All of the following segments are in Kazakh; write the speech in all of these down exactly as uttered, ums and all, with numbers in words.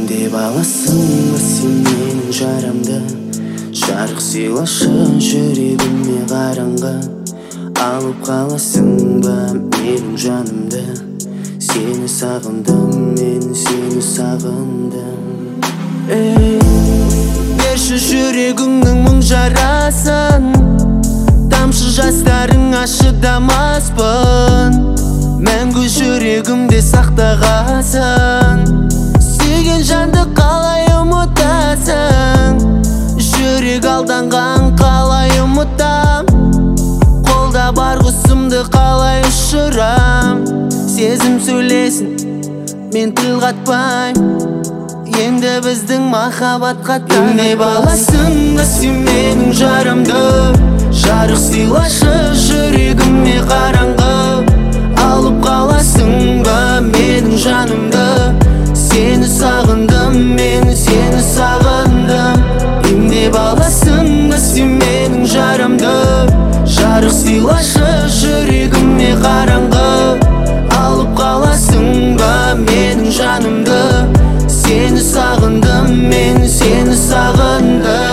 деп аласың ба сен менің жарамды? Жарық сыйлашы жүрегіме қараңғы. Алып қаласың ба менің жанымды? Сені сағындым, мен сені сағындым. Эй, берші жүрегіңнің мұң жарасын. Тамшы жастарыңа шыдамаспын. Мәңгі жүрегімде сақтағасың. Сүйген жанды қалай ұмытасың? Жүрек алданған қалай ұмытам? Қолда бар құсымды қалай ұшырам? Сезім сөйлесін, мен тіл қатпайм. Енді біздің махаббатқа таңдай баласың ба сен менің жарамды? Жарық сыйлашы жүрегіме қараңғы. Алып қаласың ба менің жанымды? Сені сағындым, мен сені сағындым. Емдеп аласың ба сен менің жарамды? Жарық сыйлашы жүрегіме қараңғы. Алып қаласың ба менің жанымды? Сені сағындым, мен сені сағындым.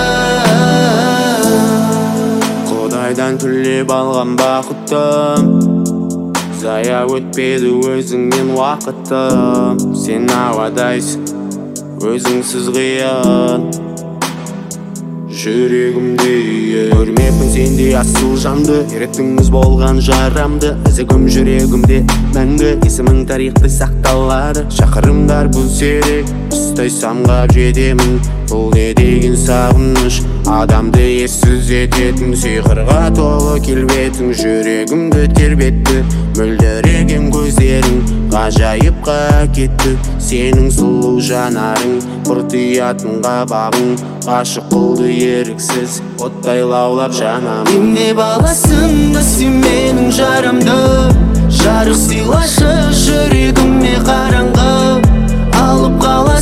Құдайдан түлеп алған бақытым, зая өтпеді өзіңнен уақытым. Сен ауадайсың, өзіңсіз қиын жүрегімде. Көрмеппін сендей асыл жанды, керектіңіз болған жарамды. Ізігім жүрегімде мәңгі, есімің тарихта сақталады. Шақырымдар бұл серек, ұстай самғап жетемін. Бұл не деген сағыныш, адамды ессіз ететін. Сиқырға толы келбетің, жүрегімді тербетті. Мөлдіреген көздерің ғажайыпқа кетті. Сенің сұлу жанарың, бұртиятын қабағың ғашық қылды еріксіз, оттай лаулап жанам. Емдеп аласың ба сен менің жарамды? Жарық сыйлашы жүрегіме қараңғы. Алып қала